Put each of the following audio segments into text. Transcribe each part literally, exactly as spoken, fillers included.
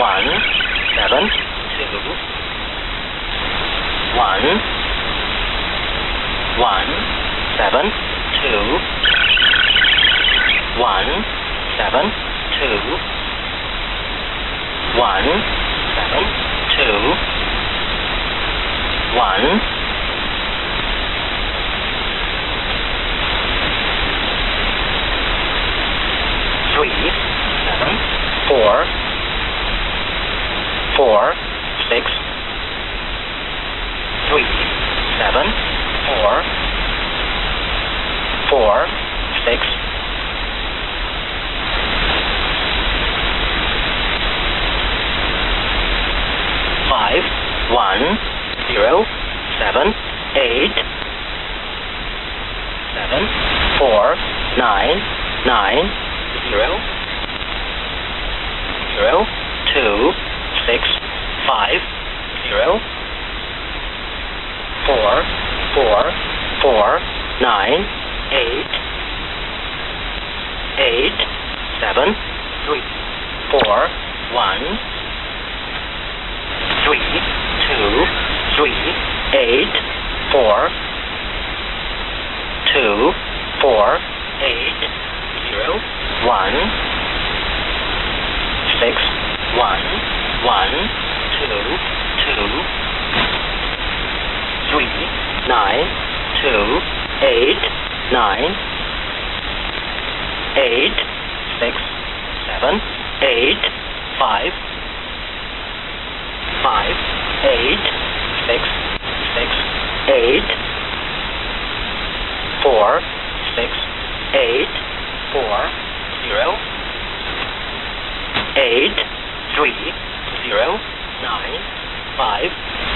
one, seven, two, one, one, seven, two, one, seven, two, one, seven, two, one, three, seven, four, four, six, three, seven, four, four, six, five, one, zero, seven, eight, seven, four, nine, nine, zero, zero, two, six, five, zero, four, four, four, nine, eight, eight, seven, three, four, one, three, two, three, eight, four, two, four, eight, zero, one, six, one, one, two, two, three, nine, two, eight, nine, eight, six, seven, eight, five, five, eight, six, six, eight, four, six, eight, four, zero, eight, three, zero, nine, five,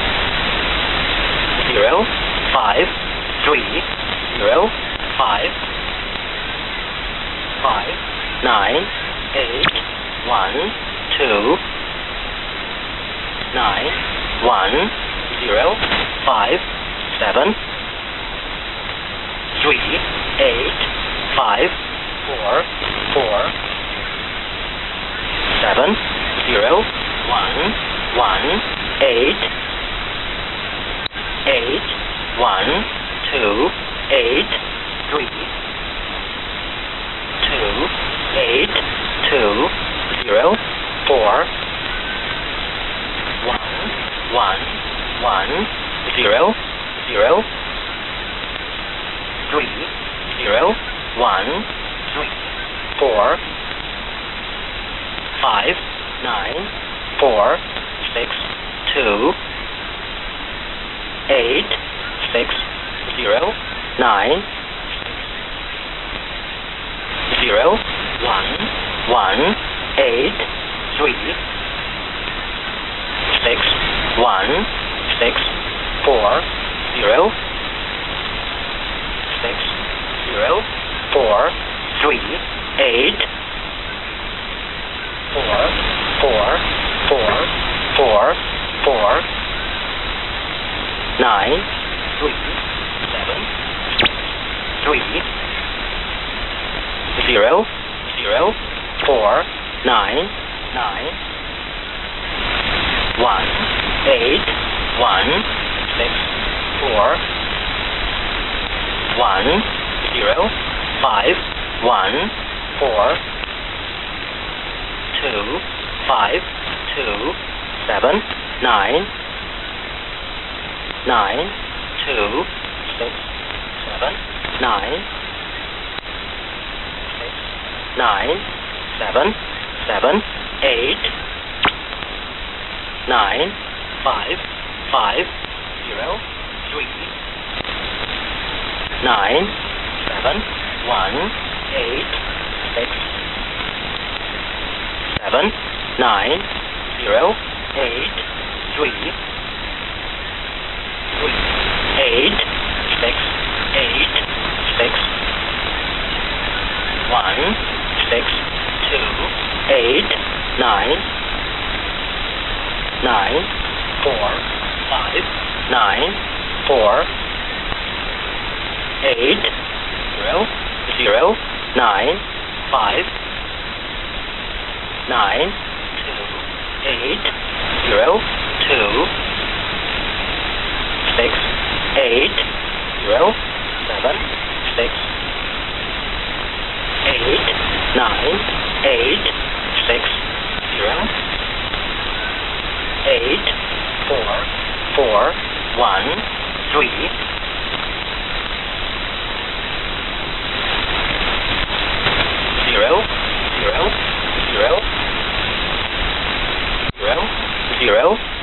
zero, five, three, zero, five, five, nine, eight, one, two, nine, one, zero, five, seven, three, eight, five, four, four, seven, zero, one, one, eight, eight, one, two, eight, three, two, eight, two, zero, four, one, one, one, zero, zero, three, zero, one, three, four, five, nine, four, six, two, eight, six, zero, nine, zero, one, one, eight, three, six, one, six, four, zero, six, zero, four, three, eight, four, four, four, four, four, nine, three, seven, three, zero, zero, four, nine, nine, one, eight, one, six, four, one, zero, five, one, four, two, five, two, seven, nine, nine, two, six, seven, nine, six, nine, seven, seven, eight, nine, five, five, zero, three, nine, seven, one, eight, six, seven, nine, zero, eight, three, three, eight, six, eight, six, one, six, two, eight, nine, nine, four, five, nine, four, eight, zero, zero, nine, five, nine, two, eight. zero, two, six, eight, zero, seven, six, eight, nine, eight, six, zero, eight, four, four, one, three, zero, zero, zero, zero, zero,